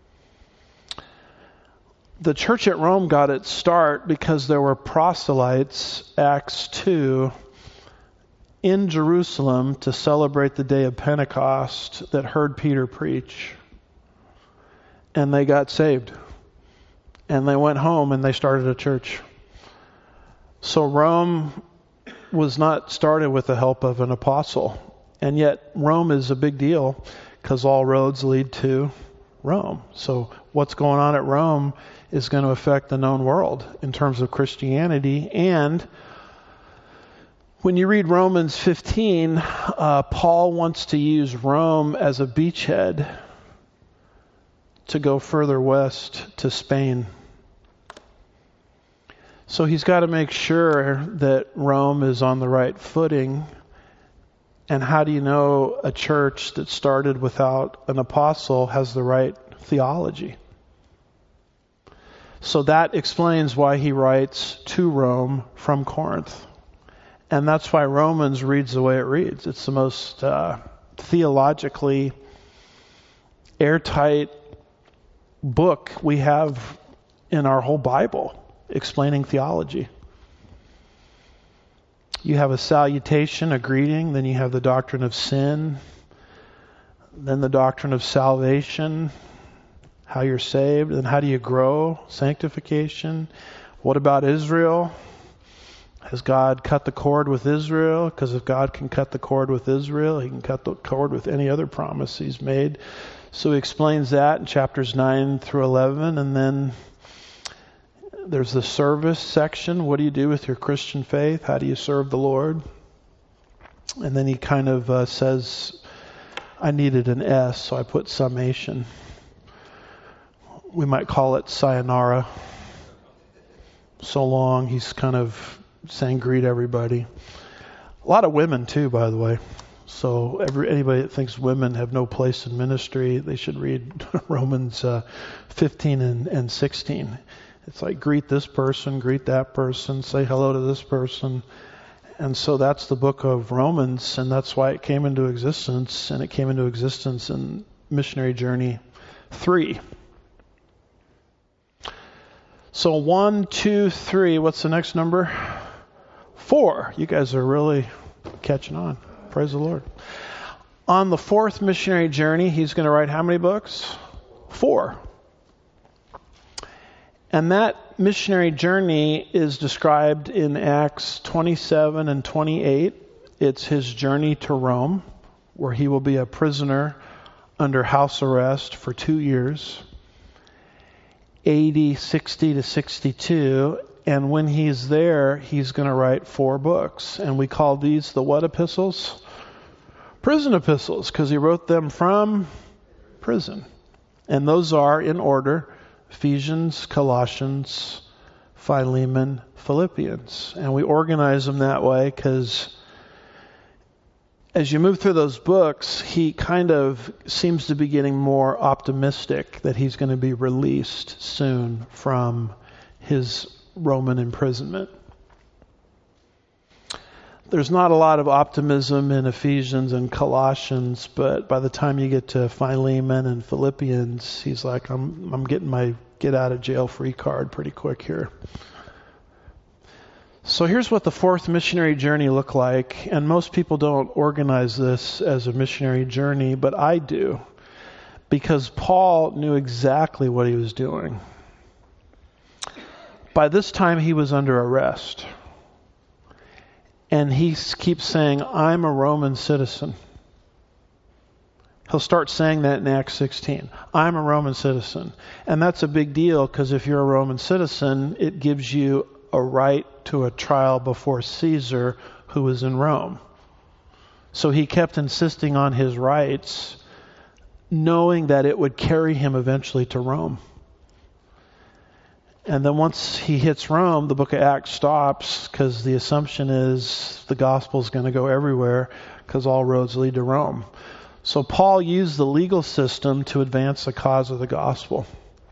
The church at Rome got its start because there were proselytes, Acts two, in Jerusalem to celebrate the day of Pentecost that heard Peter preach. And they got saved. And they went home and they started a church. So Rome was not started with the help of an apostle. And yet Rome is a big deal because all roads lead to Rome. So what's going on at Rome is going to affect the known world in terms of Christianity. And when you read Romans fifteen, uh, Paul wants to use Rome as a beachhead to go further west to Spain. So he's got to make sure that Rome is on the right footing. And how do you know a church that started without an apostle has the right theology? So that explains why he writes to Rome from Corinth. And that's why Romans reads the way it reads. It's the most uh, theologically airtight book we have in our whole Bible explaining theology. You have a salutation, a greeting, then you have the doctrine of sin, then the doctrine of salvation, how you're saved, and how do you grow, sanctification. What about Israel? Has God cut the cord with Israel? Because if God can cut the cord with Israel, he can cut the cord with any other promise he's made. So he explains that in chapters nine through eleven. And then there's the service section. What do you do with your Christian faith? How do you serve the Lord? And then he kind of uh, says, I needed an S, so I put summation. We might call it sayonara. So long. He's kind of saying greet everybody. A lot of women too, by the way. So every, anybody that thinks women have no place in ministry, they should read Romans uh, fifteen and, and sixteen. It's like greet this person, greet that person, say hello to this person. And so that's the book of Romans, and that's why it came into existence, and it came into existence in Missionary Journey three. So one, two, three, what's the next number? Four. You guys are really catching on. Praise the Lord. On the fourth missionary journey, he's going to write how many books? Four. And that missionary journey is described in Acts twenty-seven and twenty-eight. It's his journey to Rome, where he will be a prisoner under house arrest for two years, A D sixty to sixty-two. And when he's there, he's going to write four books. And we call these the what epistles? Prison epistles, because he wrote them from prison. And those are, in order, Ephesians, Colossians, Philemon, Philippians. And we organize them that way because as you move through those books, he kind of seems to be getting more optimistic that he's going to be released soon from his Roman imprisonment. There's not a lot of optimism in Ephesians and Colossians, but by the time you get to Philemon and Philippians, he's like, I'm I'm getting my get out of jail free card pretty quick here. So here's what the fourth missionary journey looked like, and most people don't organize this as a missionary journey, but I do, because Paul knew exactly what he was doing. By this time, he was under arrest. And he keeps saying, I'm a Roman citizen. He'll start saying that in Acts sixteen. I'm a Roman citizen. And that's a big deal because if you're a Roman citizen, it gives you a right to a trial before Caesar, who was in Rome. So he kept insisting on his rights, knowing that it would carry him eventually to Rome. And then once he hits Rome, the book of Acts stops because the assumption is the gospel is going to go everywhere because all roads lead to Rome. So Paul used the legal system to advance the cause of the gospel.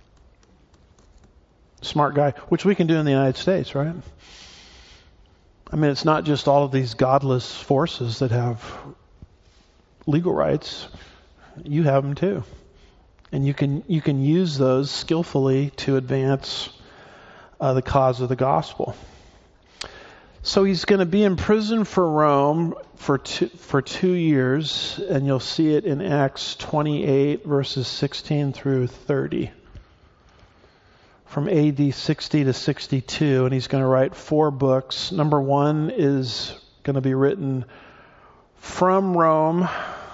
Smart guy, which we can do in the United States, right? I mean, it's not just all of these godless forces that have legal rights. You have them too. And you can you can use those skillfully to advance Uh, the cause of the gospel. So he's going to be in prison for Rome for two, for two years, and you'll see it in Acts twenty-eight, verses sixteen through thirty. From A D sixty to sixty-two, and he's going to write four books. Number one is going to be written from Rome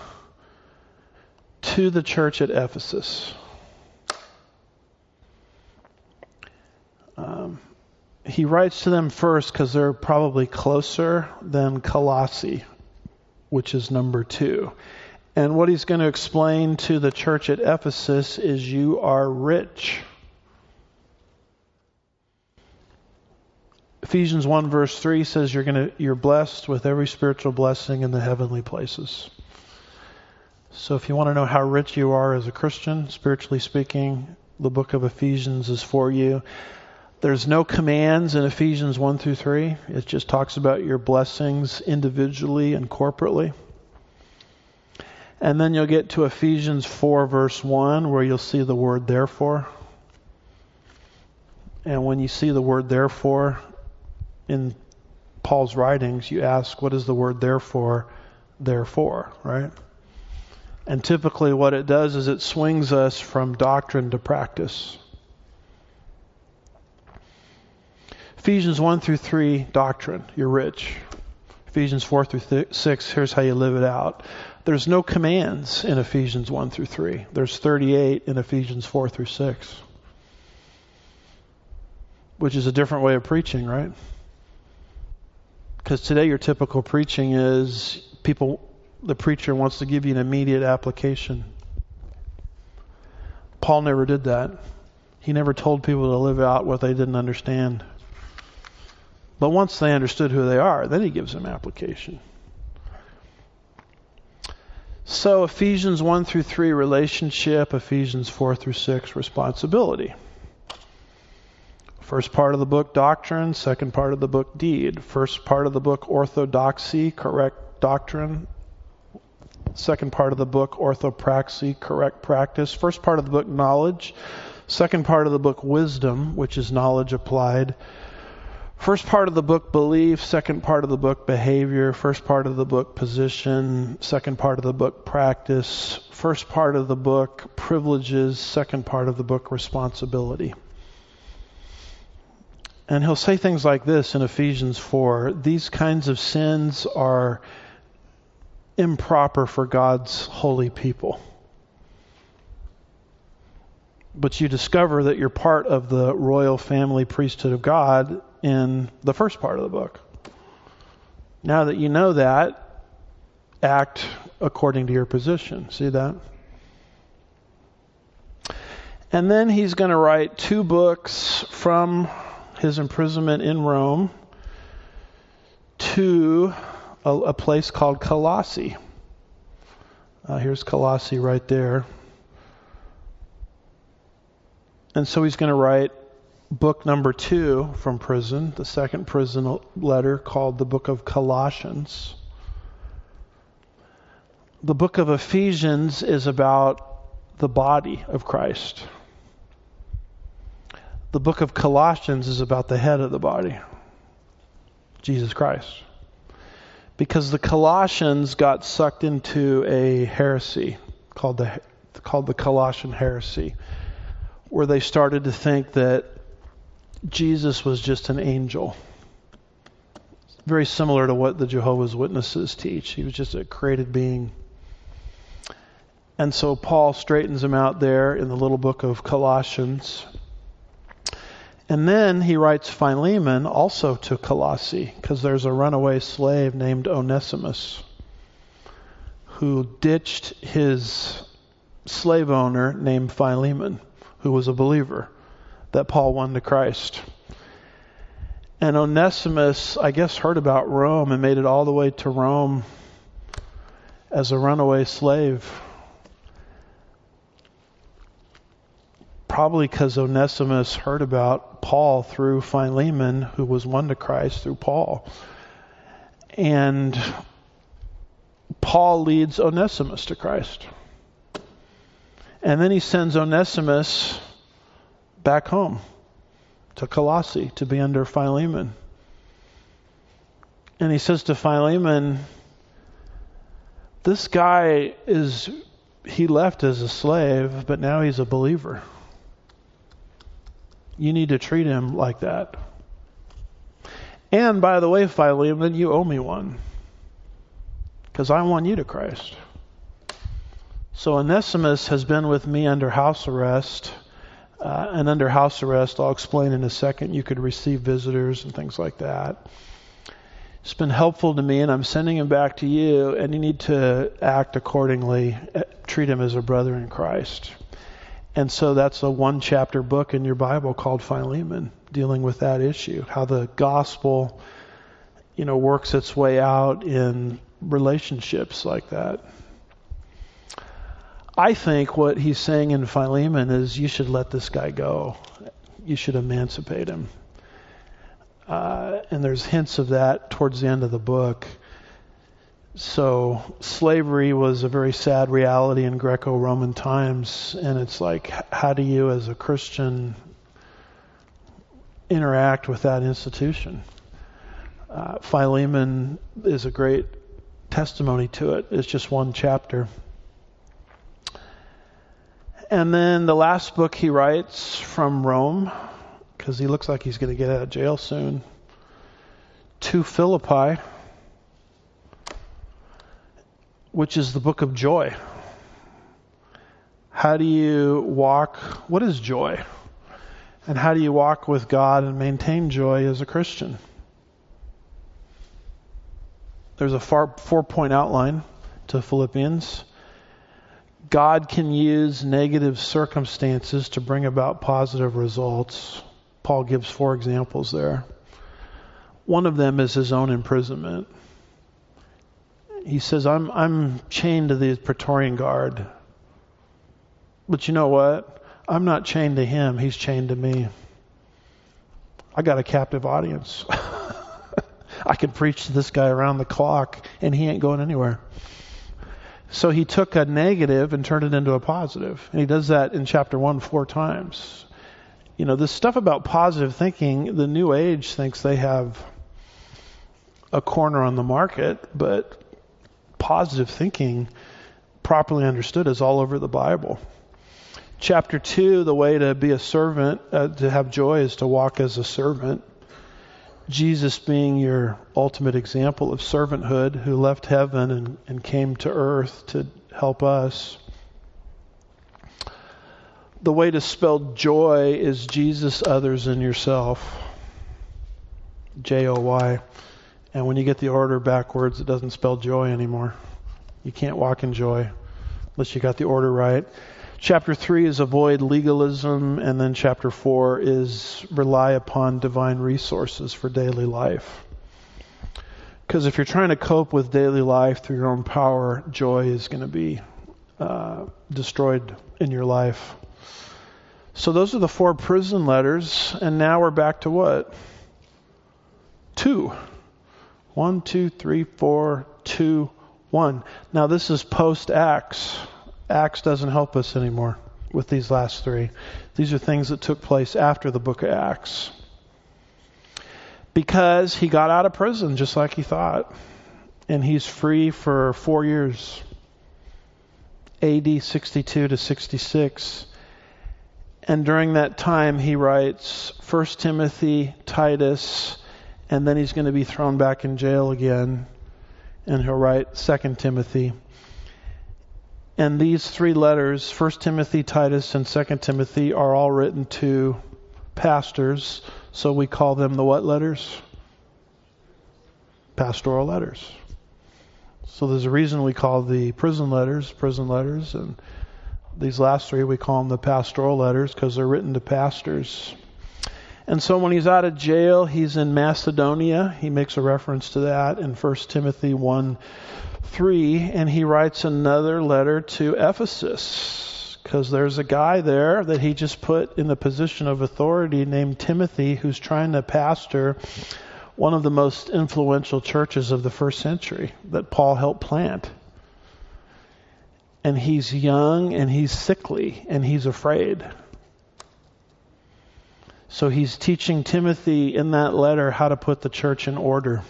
to the church at Ephesus. Um, he writes to them first because they're probably closer than Colossae, which is number two. And what he's going to explain to the church at Ephesus is you are rich. Ephesians one verse three says you're going to you're blessed with every spiritual blessing in the heavenly places. So if you want to know how rich you are as a Christian, spiritually speaking, the book of Ephesians is for you. There's no commands in Ephesians one through three. It just talks about your blessings individually and corporately. And then you'll get to Ephesians four verse one where you'll see the word therefore. And when you see the word therefore in Paul's writings, you ask, what is the word therefore, therefore, right? And typically what it does is it swings us from doctrine to practice. Ephesians one through three, doctrine, you're rich. Ephesians four through six, here's how you live it out. There's no commands in Ephesians one through three. There's thirty-eight in Ephesians four through six. Which is a different way of preaching, right? Because today your typical preaching is people, the preacher wants to give you an immediate application. Paul never did that. He never told people to live out what they didn't understand. But once they understood who they are, then he gives them application. So Ephesians one through three, relationship. Ephesians four through six, responsibility. First part of the book, doctrine. Second part of the book, deed. First part of the book, orthodoxy, correct doctrine. Second part of the book, orthopraxy, correct practice. First part of the book, knowledge. Second part of the book, wisdom, which is knowledge applied. First part of the book, belief. Second part of the book, behavior. First part of the book, position. Second part of the book, practice. First part of the book, privileges. Second part of the book, responsibility. And he'll say things like this in Ephesians four. These kinds of sins are improper for God's holy people. But you discover that you're part of the royal family priesthood of God in the first part of the book. Now that you know that, act according to your position. See that? And then he's going to write two books from his imprisonment in Rome to a, a place called Colossae. Uh, here's Colossae right there. And so he's going to write book number two from prison, the second prison letter called the book of Colossians. The book of Ephesians is about the body of Christ. The book of Colossians is about the head of the body, Jesus Christ. Because the Colossians got sucked into a heresy called the called the Colossian heresy, where they started to think that Jesus was just an angel. Very similar to what the Jehovah's Witnesses teach. He was just a created being. And so Paul straightens him out there in the little book of Colossians. And then he writes Philemon also to Colossae, because there's a runaway slave named Onesimus who ditched his slave owner named Philemon, who was a believer, that Paul won to Christ. And Onesimus, I guess, heard about Rome and made it all the way to Rome as a runaway slave. Probably because Onesimus heard about Paul through Philemon, who was won to Christ through Paul. And Paul leads Onesimus to Christ. And then he sends Onesimus back home to Colossae to be under Philemon. And he says to Philemon, this guy is, he left as a slave, but now he's a believer. You need to treat him like that. And by the way, Philemon, you owe me one, because I won you to Christ. So Onesimus has been with me under house arrest. Uh, and under house arrest, I'll explain in a second, you could receive visitors and things like that. It's been helpful to me, and I'm sending him back to you, and you need to act accordingly. Treat him as a brother in Christ. And so that's a one-chapter book in your Bible called Philemon, dealing with that issue, how the gospel, you know, works its way out in relationships like that. I think what he's saying in Philemon is you should let this guy go. You should emancipate him. Uh, and there's hints of that towards the end of the book. So slavery was a very sad reality in Greco-Roman times, and it's like, how do you as a Christian interact with that institution? Uh, Philemon is a great testimony to it. It's just one chapter. And then the last book he writes from Rome, because he looks like he's going to get out of jail soon, to Philippi, which is the book of joy. How do you walk? What is joy? And how do you walk with God and maintain joy as a Christian? There's a four, four-point outline to Philippians. God can use negative circumstances to bring about positive results. Paul gives four examples there. One of them is his own imprisonment. He says, I'm I'm chained to the Praetorian Guard. But you know what? I'm not chained to him. He's chained to me. I got a captive audience. I could preach to this guy around the clock, and he ain't going anywhere. So he took a negative and turned it into a positive. And he does that in chapter one four times. You know, this stuff about positive thinking, the New Age thinks they have a corner on the market, but positive thinking, properly understood, is all over the Bible. Chapter two, the way to be a servant, uh, to have joy, is to walk as a servant. Jesus being your ultimate example of servanthood, who left heaven and, and came to earth to help us. The way to spell joy is Jesus, others, and yourself. J O Y. And when you get the order backwards, it doesn't spell joy anymore. You can't walk in joy unless you got the order right. Chapter three is avoid legalism, and then chapter four is rely upon divine resources for daily life. Because if you're trying to cope with daily life through your own power, joy is going to be uh, destroyed in your life. So those are the four prison letters, and now we're back to what? Two. One, two, three, four, two, one. Now this is post-Acts. Acts doesn't help us anymore with these last three. These are things that took place after the book of Acts. Because he got out of prison just like he thought. And he's free for four years. A D sixty-two to sixty-six. And during that time he writes First Timothy, Titus, and then he's going to be thrown back in jail again. And he'll write Second Timothy. And these three letters, First Timothy, Titus, and Second Timothy, are all written to pastors. So we call them the what letters? Pastoral letters. So there's a reason we call the prison letters prison letters. And these last three we call them the pastoral letters because they're written to pastors. And so when he's out of jail, he's in Macedonia. He makes a reference to that in First Timothy one three, and he writes another letter to Ephesus because there's a guy there that he just put in the position of authority named Timothy, who's trying to pastor one of the most influential churches of the first century that Paul helped plant. And he's young and he's sickly and he's afraid. So he's teaching Timothy in that letter how to put the church in order.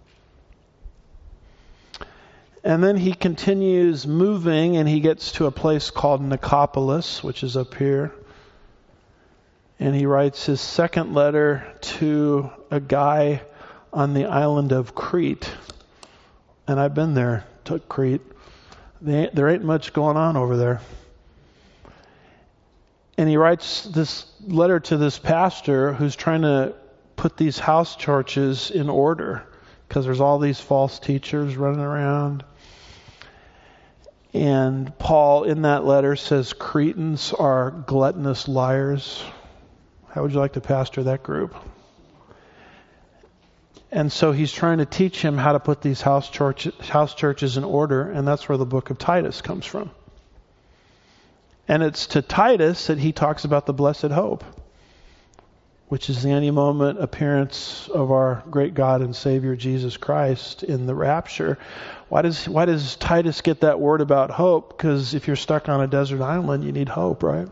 And then he continues moving and he gets to a place called Nicopolis, which is up here. And he writes his second letter to a guy on the island of Crete. And I've been there, to Crete. They, there ain't much going on over there. And he writes this letter to this pastor who's trying to put these house churches in order because there's all these false teachers running around. And Paul in that letter says Cretans are gluttonous liars. How would you like to pastor that group? And so he's trying to teach him how to put these house church, house churches in order, and that's where the book of Titus comes from. And it's to Titus that he talks about the blessed hope, which is the any moment appearance of our great God and Savior Jesus Christ in the rapture. Why does why does Titus get that word about hope? Because if you're stuck on a desert island, you need hope, right?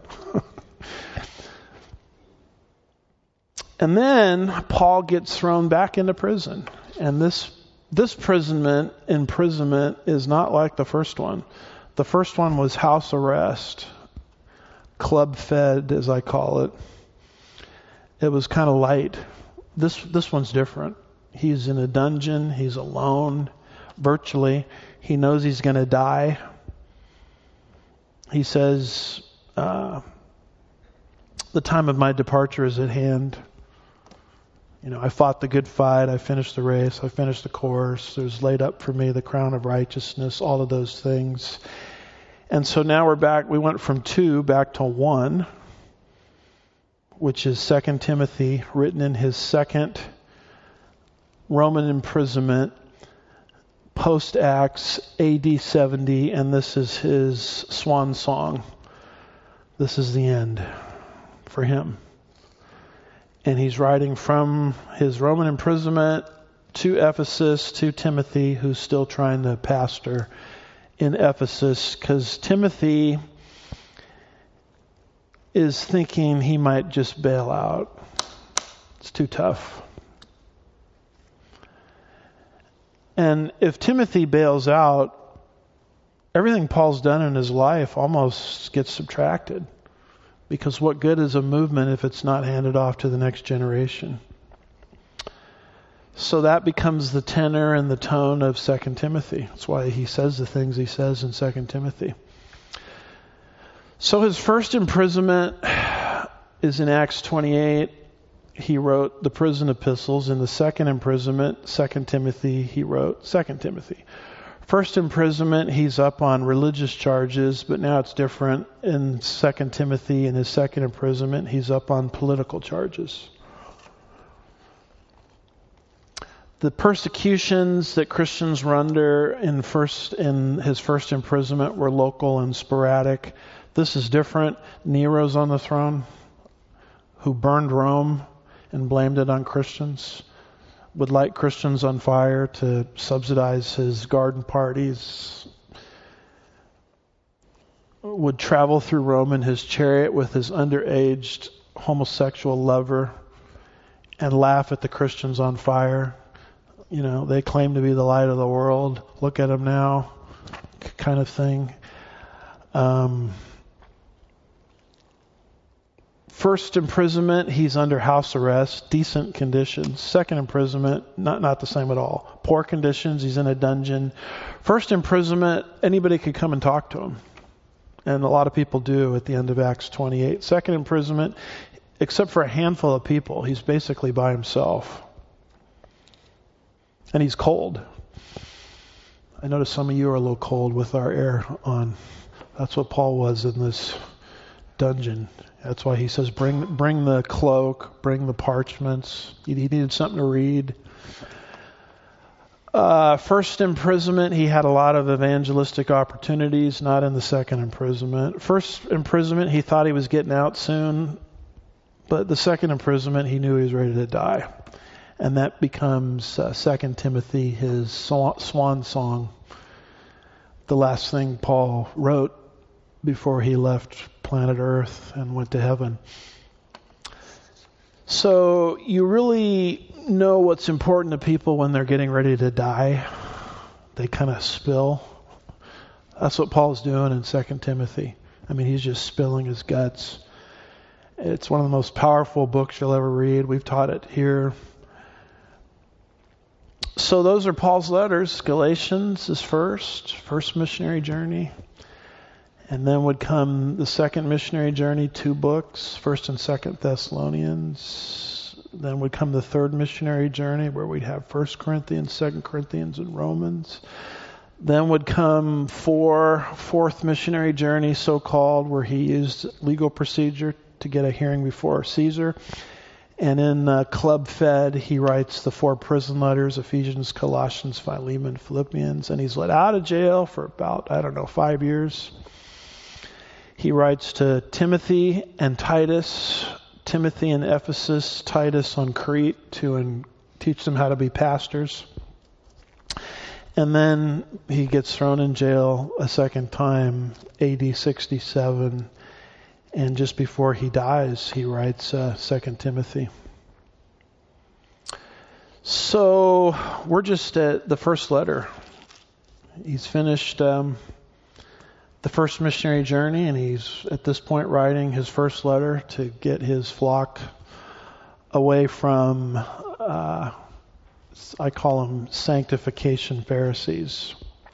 And then Paul gets thrown back into prison. And this this imprisonment, imprisonment is not like the first one. The first one was house arrest, club fed, as I call it. It was kind of light. This this one's different. He's in a dungeon. He's alone, virtually. He knows he's going to die. He says, uh, the time of my departure is at hand. You know, I fought the good fight. I finished the race. I finished the course. There's laid up for me the crown of righteousness, all of those things. And so now we're back. We went from two back to one, which is Second Timothy, written in his second Roman imprisonment, post-Acts, A D seventy, and this is his swan song. This is the end for him. And he's writing from his Roman imprisonment to Ephesus, to Timothy, who's still trying to pastor in Ephesus, because Timothy is thinking he might just bail out. It's too tough. And if Timothy bails out, everything Paul's done in his life almost gets subtracted. Because what good is a movement if it's not handed off to the next generation? So that becomes the tenor and the tone of Second Timothy. That's why he says the things he says in Second Timothy. So his first imprisonment is in Acts twenty-eight. He wrote the prison epistles. In the second imprisonment, Second Timothy, he wrote Second Timothy. First imprisonment, he's up on religious charges, but now it's different. In Second Timothy, in his second imprisonment, he's up on political charges. The persecutions that Christians were under in first in his first imprisonment were local and sporadic. This is different. Nero's on the throne, who burned Rome and blamed it on Christians, would light Christians on fire to subsidize his garden parties, would travel through Rome in his chariot with his underaged homosexual lover and laugh at the Christians on fire. You know, they claim to be the light of the world. Look at them now, kind of thing. Um, first imprisonment, he's under house arrest, decent conditions. Second imprisonment, not not the same at all. Poor conditions, he's in a dungeon. First imprisonment, anybody could come and talk to him. And a lot of people do at the end of Acts twenty-eight. Second imprisonment, except for a handful of people, he's basically by himself. And he's cold. I notice some of you are a little cold with our air on. That's what Paul was in this dungeon. That's why he says, bring bring the cloak, bring the parchments. He, he needed something to read. Uh, first imprisonment, he had a lot of evangelistic opportunities, not in the second imprisonment. First imprisonment, he thought he was getting out soon. But the second imprisonment, he knew he was ready to die. And that becomes uh, Second Timothy, his swan song, the last thing Paul wrote before he left planet Earth and went to heaven. So you really know what's important to people when they're getting ready to die. They kind of spill. That's what Paul's doing in Second Timothy. I mean, he's just spilling his guts. It's one of the most powerful books you'll ever read. We've taught it here. So those are Paul's letters. Galatians is first, first missionary journey. And then would come the second missionary journey, two books, First and Second Thessalonians. Then would come the third missionary journey where we'd have First Corinthians, Second Corinthians, and Romans. Then would come four, fourth missionary journey, so-called, where he used legal procedure to get a hearing before Caesar. And in uh, Club Fed, he writes the four prison letters, Ephesians, Colossians, Philemon, Philippians. And he's let out of jail for about, I don't know, five years. He writes to Timothy and Titus, Timothy in Ephesus, Titus on Crete, to and teach them how to be pastors. And then he gets thrown in jail a second time, A D sixty-seven. And just before he dies, he writes uh, Second Timothy. So we're just at the first letter. He's finished um, the first missionary journey, and he's at this point writing his first letter to get his flock away from, uh, I call them sanctification Pharisees.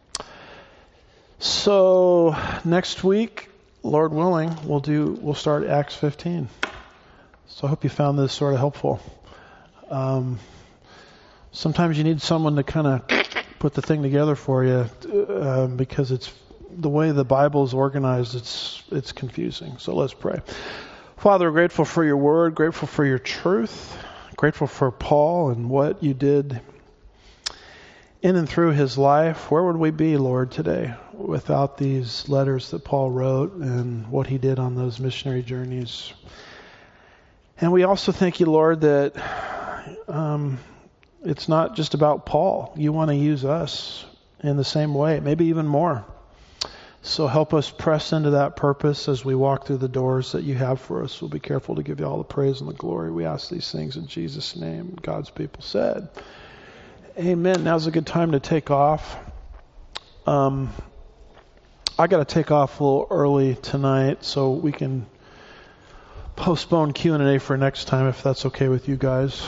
So next week, Lord willing, we'll do. We'll start Acts fifteen. So I hope you found this sort of helpful. Um, sometimes you need someone to kind of put the thing together for you, uh, because it's the way the Bible is organized. It's it's confusing. So let's pray. Father, grateful for your word, grateful for your truth, grateful for Paul and what you did in and through his life. Where would we be, Lord, today without these letters that Paul wrote and what he did on those missionary journeys? And we also thank you, Lord, that um, it's not just about Paul. You want to use us in the same way, maybe even more. So help us press into that purpose as we walk through the doors that you have for us. We'll be careful to give you all the praise and the glory. We ask these things in Jesus' name. God's people said, amen. Now's a good time to take off. Um, I got to take off a little early tonight so we can postpone Q and A for next time, if that's okay with you guys.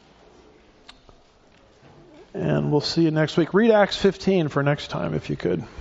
And we'll see you next week. Read Acts fifteen for next time, if you could.